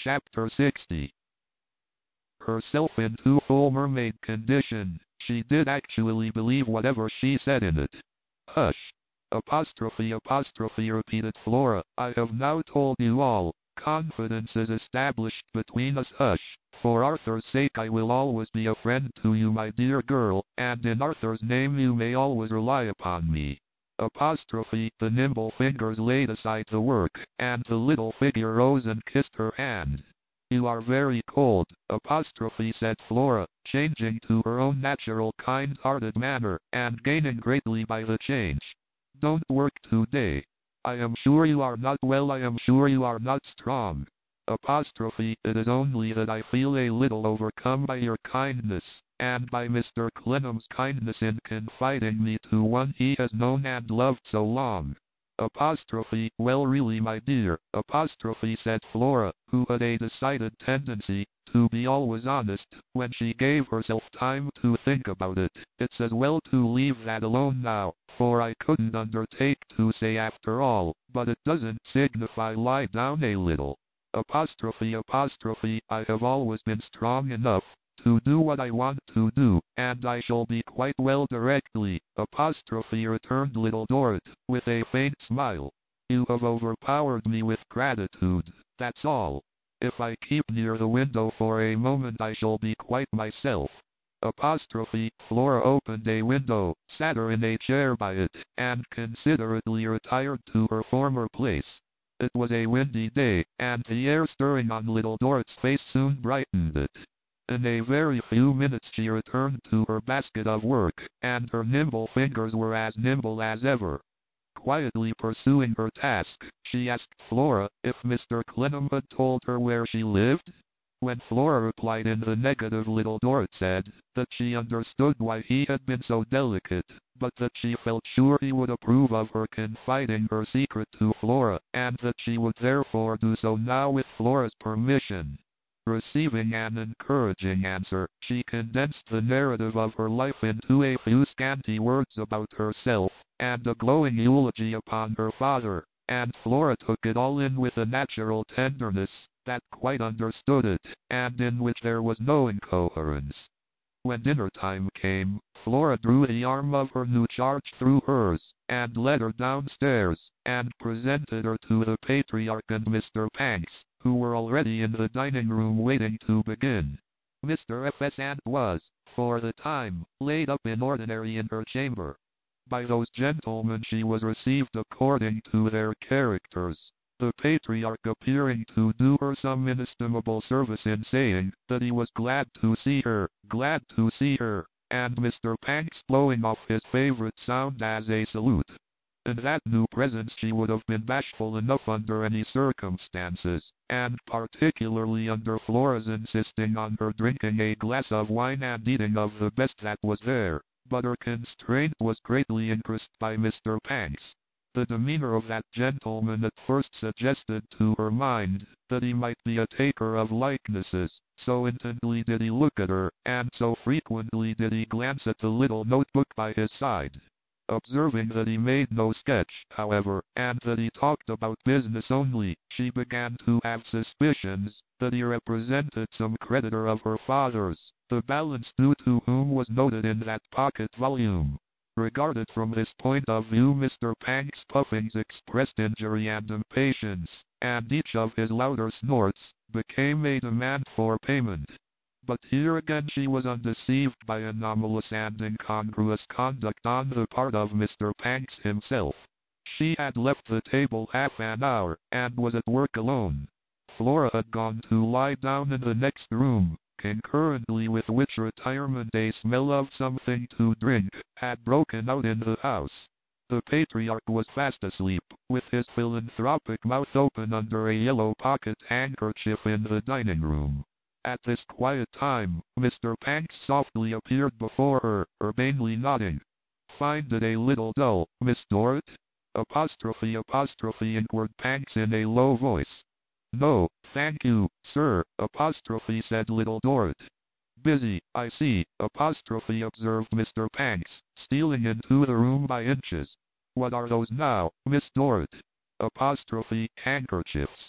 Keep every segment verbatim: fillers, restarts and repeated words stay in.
Chapter sixty. Herself into full mermaid condition, she did actually believe whatever she said in it. Hush! Apostrophe apostrophe repeated Flora. I have now told you all. Confidence is established between us. Hush! For Arthur's sake I will always be a friend to you, my dear girl, and in Arthur's name you may always rely upon me. Apostrophe. The nimble fingers laid aside the work, and the little figure rose and kissed her hand. You are very cold, apostrophe said Flora, changing to her own natural kind-hearted manner, and gaining greatly by the change. Don't work today. I am sure you are not well, I am sure you are not strong. Apostrophe. It is only that I feel a little overcome by your kindness, and by Mister Clennam's kindness in confiding me to one he has known and loved so long. Apostrophe. Well really my dear, apostrophe said Flora, who had a decided tendency to be always honest when she gave herself time to think about it. It's as well to leave that alone now, for I couldn't undertake to say after all, but it doesn't signify, lie down a little. Apostrophe apostrophe I have always been strong enough to do what I want to do, and I shall be quite well directly, apostrophe returned Little Dorrit, with a faint smile. You have overpowered me with gratitude, that's all. If I keep near the window for a moment I shall be quite myself. Apostrophe. Flora opened a window, sat her in a chair by it, and considerately retired to her former place. It was a windy day, and the air stirring on Little Dorrit's face soon brightened it. In a very few minutes she returned to her basket of work, and her nimble fingers were as nimble as ever. Quietly pursuing her task, she asked Flora if Mister Clennam had told her where she lived. When Flora replied in the negative, Little Dorrit said that she understood why he had been so delicate, but that she felt sure he would approve of her confiding her secret to Flora, and that she would therefore do so now with Flora's permission. Receiving an encouraging answer, she condensed the narrative of her life into a few scanty words about herself, and a glowing eulogy upon her father, and Flora took it all in with a natural tenderness that quite understood it, and in which there was no incoherence. When dinner time came, Flora drew the arm of her new charge through hers, and led her downstairs, and presented her to the Patriarch and Mister Panks, who were already in the dining room waiting to begin. Mister F S and was, for the time, laid up in ordinary in her chamber. By those gentlemen she was received according to their characters, the Patriarch appearing to do her some inestimable service in saying that he was glad to see her, glad to see her, and Mister Panks blowing off his favorite sound as a salute. In that new presence she would have been bashful enough under any circumstances, and particularly under Flora's insisting on her drinking a glass of wine and eating of the best that was there, but her constraint was greatly increased by Mister Panks. The demeanor of that gentleman at first suggested to her mind that he might be a taker of likenesses, so intently did he look at her, and so frequently did he glance at the little notebook by his side. Observing that he made no sketch, however, and that he talked about business only, she began to have suspicions that he represented some creditor of her father's, the balance due to whom was noted in that pocket volume. Regarded from this point of view, Mister Panks' puffings expressed injury and impatience, and each of his louder snorts became a demand for payment. But here again she was undeceived by anomalous and incongruous conduct on the part of Mister Panks himself. She had left the table half an hour, and was at work alone. Flora had gone to lie down in the next room, concurrently with which retirement a smell of something to drink had broken out in the house. The Patriarch was fast asleep, with his philanthropic mouth open under a yellow pocket handkerchief in the dining room. At this quiet time, Mister Panks softly appeared before her, urbanely nodding. Find it a little dull, Miss Dorrit? Apostrophe apostrophe inquired Panks in a low voice. No, thank you, sir, apostrophe said Little Dorrit. Busy, I see, apostrophe observed Mister Panks, stealing into the room by inches. What are those now, Miss Dorrit? Apostrophe, handkerchiefs.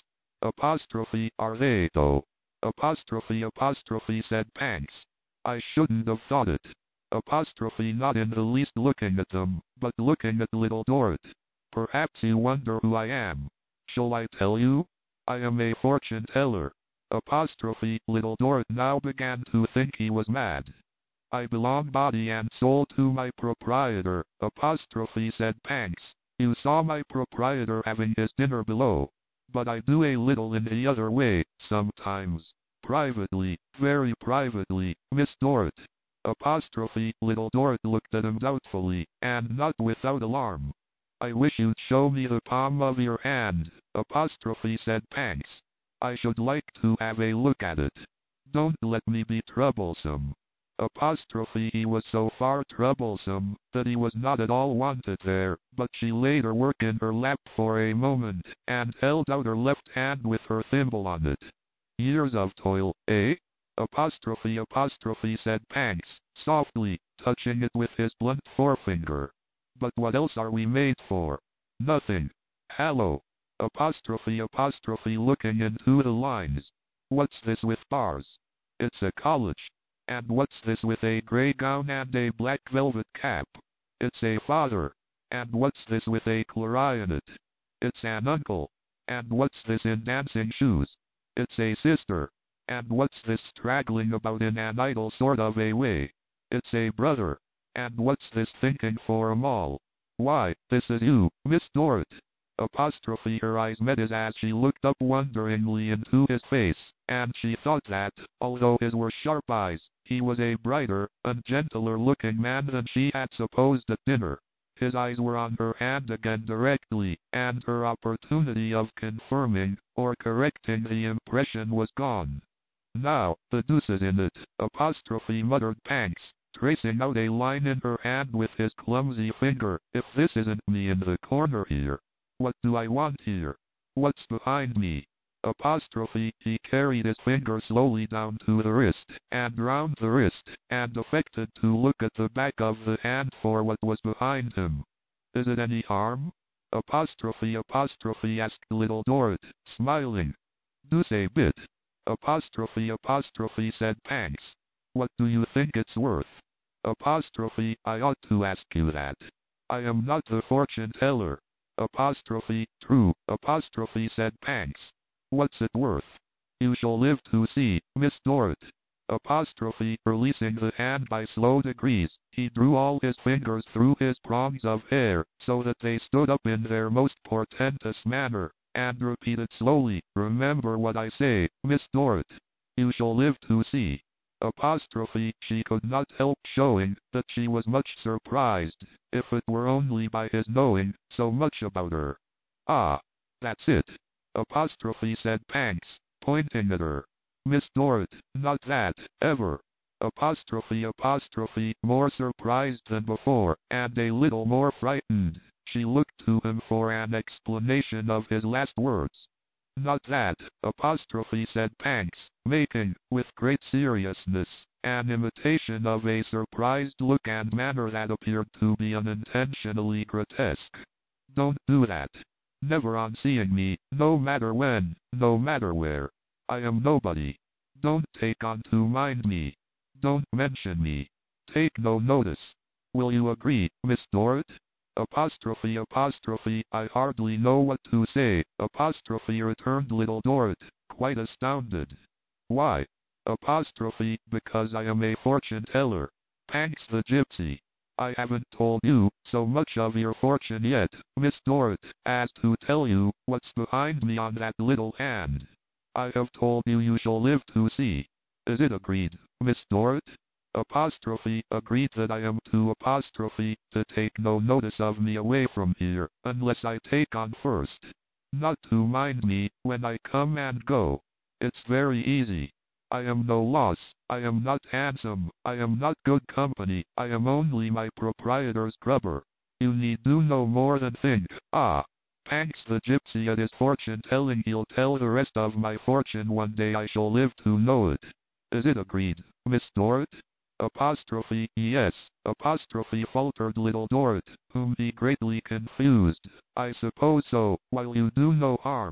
Apostrophe, are they though? Apostrophe apostrophe said Pancks. I shouldn't have thought it. Apostrophe not in the least looking at them, but looking at Little Dorrit. Perhaps you wonder who I am. Shall I tell you? I am a fortune teller. Apostrophe Little Dorrit now began to think he was mad. I belong body and soul to my proprietor, apostrophe said Pancks. You saw my proprietor having his dinner below. But I do a little in the other way, sometimes. Privately, very privately, Miss Dorrit. Apostrophe Little Dorrit looked at him doubtfully, and not without alarm. I wish you'd show me the palm of your hand, apostrophe said Pancks. I should like to have a look at it. Don't let me be troublesome. Apostrophe he was so far troublesome that he was not at all wanted there, but she laid her work in her lap for a moment, and held out her left hand with her thimble on it. Years of toil, eh? Apostrophe apostrophe said Pancks, softly, touching it with his blunt forefinger. But what else are we made for? Nothing. Hallo. Apostrophe apostrophe looking into the lines. What's this with bars? It's a college. And what's this with a grey gown and a black velvet cap? It's a father. And what's this with a clarionet? It's an uncle. And what's this in dancing shoes? It's a sister. And what's this straggling about in an idle sort of a way? It's a brother. And what's this thinking for 'em all? Why, this is you, Miss Dorrit. Apostrophe her eyes met his as she looked up wonderingly into his face, and she thought that, although his were sharp eyes, he was a brighter and gentler looking man than she had supposed at dinner. His eyes were on her hand again directly, and her opportunity of confirming or correcting the impression was gone. Now, the deuce is in it, apostrophe muttered Pancks, tracing out a line in her hand with his clumsy finger. If this isn't me in the corner here. What do I want here? What's behind me? Apostrophe, he carried his finger slowly down to the wrist, and round the wrist, and affected to look at the back of the hand for what was behind him. Is it any harm? Apostrophe apostrophe asked Little Dorrit, smiling. Deuce a bit. Apostrophe apostrophe said Pancks. What do you think it's worth? Apostrophe, I ought to ask you that. I am not the fortune teller. Apostrophe, true, apostrophe said Pancks. What's it worth? You shall live to see, Miss Dorrit. Apostrophe, releasing the hand by slow degrees, he drew all his fingers through his prongs of hair, so that they stood up in their most portentous manner, and repeated slowly, remember what I say, Miss Dorrit. You shall live to see. Apostrophe, she could not help showing that she was much surprised, if it were only by his knowing so much about her. Ah, that's it. Apostrophe said Pancks, pointing at her. Miss Dorrit, not that, ever. Apostrophe apostrophe, more surprised than before, and a little more frightened, she looked to him for an explanation of his last words. Not that, apostrophe said Pancks, making, with great seriousness, an imitation of a surprised look and manner that appeared to be unintentionally grotesque. Don't do that. Never on seeing me, no matter when, no matter where. I am nobody. Don't take on to mind me. Don't mention me. Take no notice. Will you agree, Miss Dorrit? Apostrophe apostrophe, I hardly know what to say, apostrophe returned Little Dorrit, quite astounded. Why? Apostrophe, because I am a fortune teller. Pancks the gypsy. I haven't told you so much of your fortune yet, Miss Dorrit, as to tell you what's behind me on that little hand. I have told you you shall live to see. Is it agreed, Miss Dorrit? Apostrophe agreed that I am to apostrophe to take no notice of me away from here, unless I take on first. Not to mind me when I come and go. It's very easy. I am no loss, I am not handsome, I am not good company, I am only my proprietor's grubber. You need do no more than think. Ah! Pancks the gypsy at his fortune telling, he'll tell the rest of my fortune one day, I shall live to know it. Is it agreed, Miss Dorrit? Apostrophe, yes, apostrophe faltered Little Dorrit, whom he greatly confused. I suppose so, while you do no harm.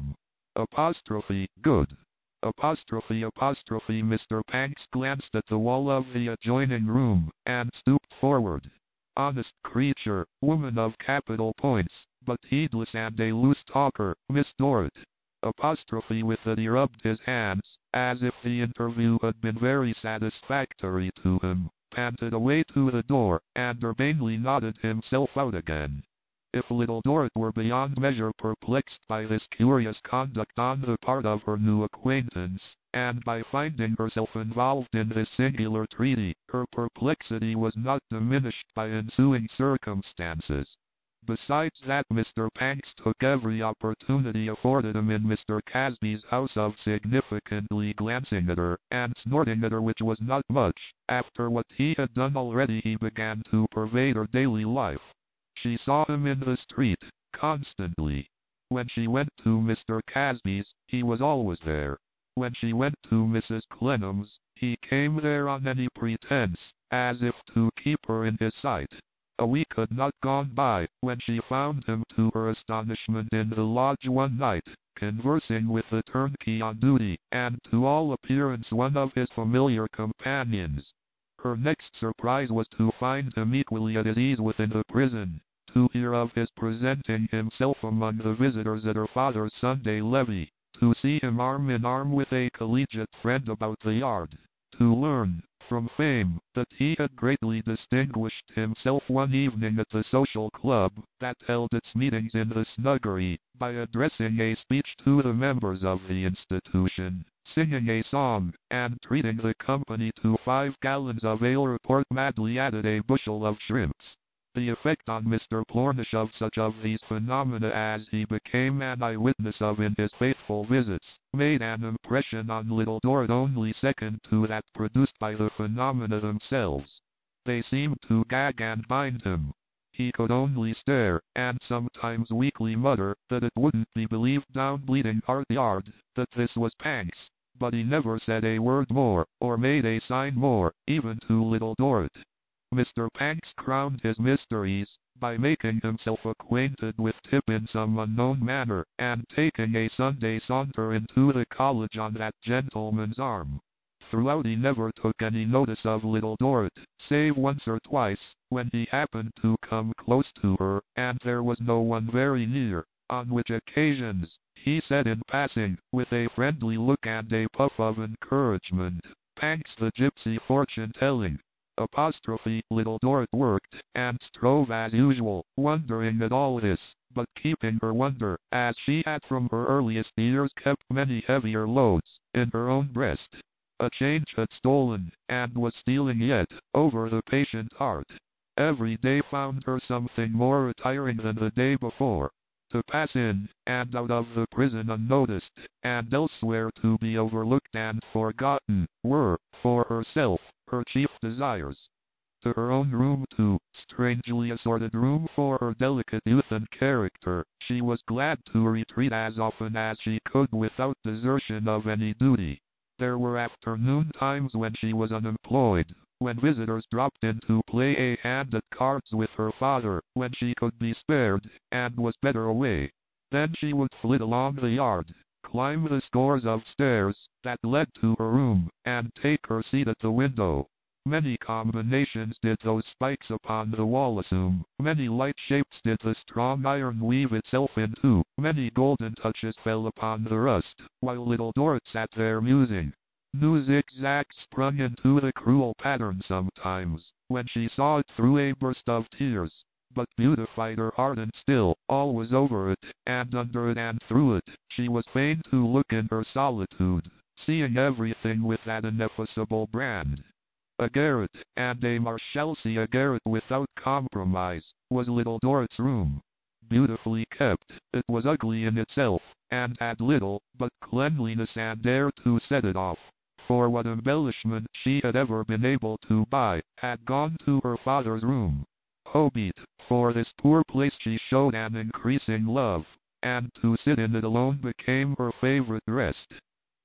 Apostrophe, good. Apostrophe apostrophe Mister Panks glanced at the wall of the adjoining room, and stooped forward. Honest creature, woman of capital points, but heedless and a loose talker, Miss Dorrit. Apostrophe with that he rubbed his hands, as if the interview had been very satisfactory to him, panted away to the door, and urbanely nodded himself out again. If Little Dorrit were beyond measure perplexed by this curious conduct on the part of her new acquaintance, and by finding herself involved in this singular treaty, her perplexity was not diminished by ensuing circumstances. Besides that, Mister Panks took every opportunity afforded him in Mister Casby's house of significantly glancing at her, and snorting at her, which was not much. After what he had done already, he began to pervade her daily life. She saw him in the street, constantly. When she went to Mister Casby's, he was always there. When she went to Missus Clennam's, he came there on any pretense, as if to keep her in his sight. A week had not gone by, when she found him to her astonishment in the lodge one night, conversing with the turnkey on duty, and to all appearance one of his familiar companions. Her next surprise was to find him equally at his ease within the prison, to hear of his presenting himself among the visitors at her father's Sunday levee, to see him arm in arm with a collegiate friend about the yard, to learn, from fame, that he had greatly distinguished himself one evening at the social club that held its meetings in the snuggery, by addressing a speech to the members of the institution, singing a song, and treating the company to five gallons of ale, report madly added a bushel of shrimps. The effect on Mister Plornish of such of these phenomena as he became an eyewitness of in his faithful visits, made an impression on Little Dorrit only second to that produced by the phenomena themselves. They seemed to gag and bind him. He could only stare, and sometimes weakly mutter, that it wouldn't be believed down Bleeding Heart Yard, that this was Panks, but he never said a word more, or made a sign more, even to Little Dorrit. Mister Panks crowned his mysteries by making himself acquainted with Tip in some unknown manner, and taking a Sunday saunter into the college on that gentleman's arm. Throughout he never took any notice of Little Dorrit, save once or twice, when he happened to come close to her, and there was no one very near, on which occasions, he said in passing, with a friendly look and a puff of encouragement, "Panks the gypsy fortune-telling." Apostrophe Little Dorrit worked, and strove as usual, wondering at all this, but keeping her wonder, as she had from her earliest years kept many heavier loads, in her own breast. A change had stolen, and was stealing yet, over the patient heart. Every day found her something more retiring than the day before. To pass in and out of the prison unnoticed, and elsewhere to be overlooked and forgotten, were, for herself, her chief desires. To her own room too, strangely assorted room for her delicate youth and character, she was glad to retreat as often as she could without desertion of any duty. There were afternoon times when she was unemployed, when visitors dropped in to play a hand at cards with her father, when she could be spared, and was better away. Then she would flit along the yard, climb the scores of stairs that led to her room, and take her seat at the window. Many combinations did those spikes upon the wall assume, many light shapes did the strong iron weave itself into, many golden touches fell upon the rust, while Little Dorrit sat there musing. New zigzags sprung into the cruel pattern sometimes, when she saw it through a burst of tears, but beautified her heart, and still, all was over it, and under it and through it, she was fain to look in her solitude, seeing everything with that ineffaceable brand. A garret, and a Marshalsea garret without compromise, was Little Dorrit's room. Beautifully kept, it was ugly in itself, and had little but cleanliness and air to set it off, for what embellishment she had ever been able to buy had gone to her father's room. Howbeit, for this poor place she showed an increasing love, and to sit in it alone became her favorite rest.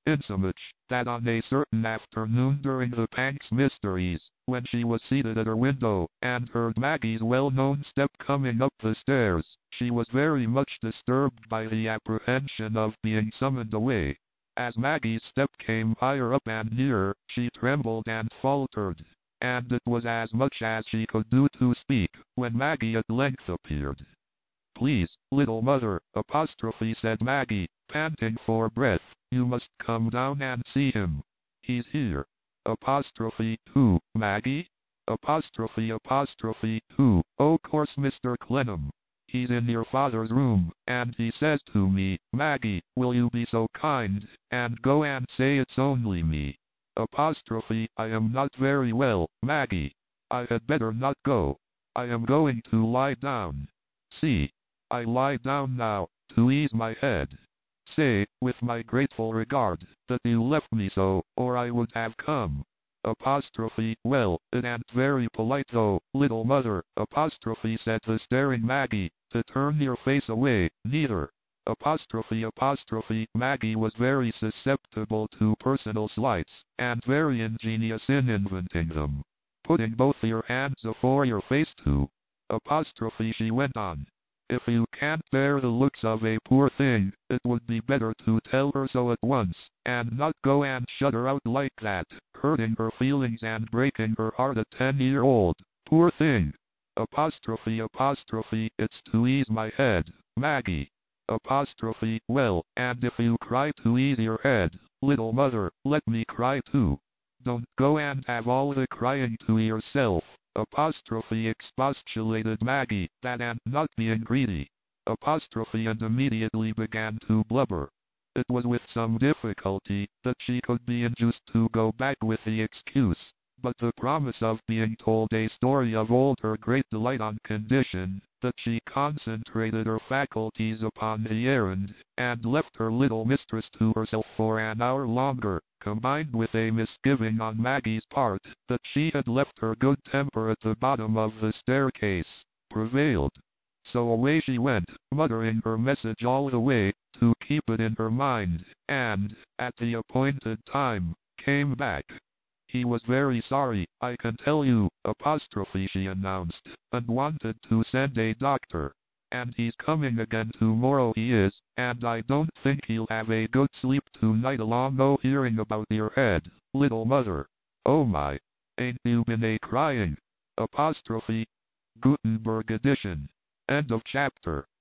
insomuch that on a certain afternoon during the Panks mysteries, when she was seated at her window, and heard Maggie's well-known step coming up the stairs, she was very much disturbed by the apprehension of being summoned away. As Maggie's step came higher up and nearer, she trembled and faltered, and it was as much as she could do to speak, when Maggie at length appeared. "Please, little mother," apostrophe said Maggie, panting for breath, "you must come down and see him. He's here." Apostrophe, "Who, Maggie?" Apostrophe apostrophe, "Who? Oh, course Mister Clennam. He's in your father's room, and he says to me, 'Maggie, will you be so kind, and go and say it's only me?' Apostrophe, I am not very well, Maggie. I had better not go. I am going to lie down. See. I lie down now, to ease my head. Say, with my grateful regard, that you left me so, or I would have come." Apostrophe, "Well, it ain't very polite though, little mother," apostrophe said the staring Maggie, "to turn your face away, neither." Apostrophe apostrophe, Maggie was very susceptible to personal slights, and very ingenious in inventing them. "Putting both your hands afore your face too." Apostrophe, she went on. "If you can't bear the looks of a poor thing, it would be better to tell her so at once, and not go and shut her out like that, hurting her feelings and breaking her heart at ten-year-old. Poor thing." Apostrophe apostrophe, "It's to ease my head, Maggie." Apostrophe, "Well, and if you cry to ease your head, little mother, let me cry too. Don't go and have all the crying to yourself." Apostrophe expostulated Maggie, that and not being greedy. Apostrophe and immediately began to blubber. It was with some difficulty that she could be induced to go back with the excuse, but the promise of being told a story of old her great delight on condition that she concentrated her faculties upon the errand, and left her little mistress to herself for an hour longer, combined with a misgiving on Maggie's part that she had left her good temper at the bottom of the staircase, prevailed. So away she went, muttering her message all the way, to keep it in her mind, and, at the appointed time, came back. "He was very sorry, I can tell you," apostrophe she announced, "and wanted to send a doctor. And he's coming again tomorrow he is, and I don't think he'll have a good sleep tonight along o' hearing about your head, little mother. Oh my! Ain't you been a crying?" Apostrophe. Gutenberg edition. End of chapter.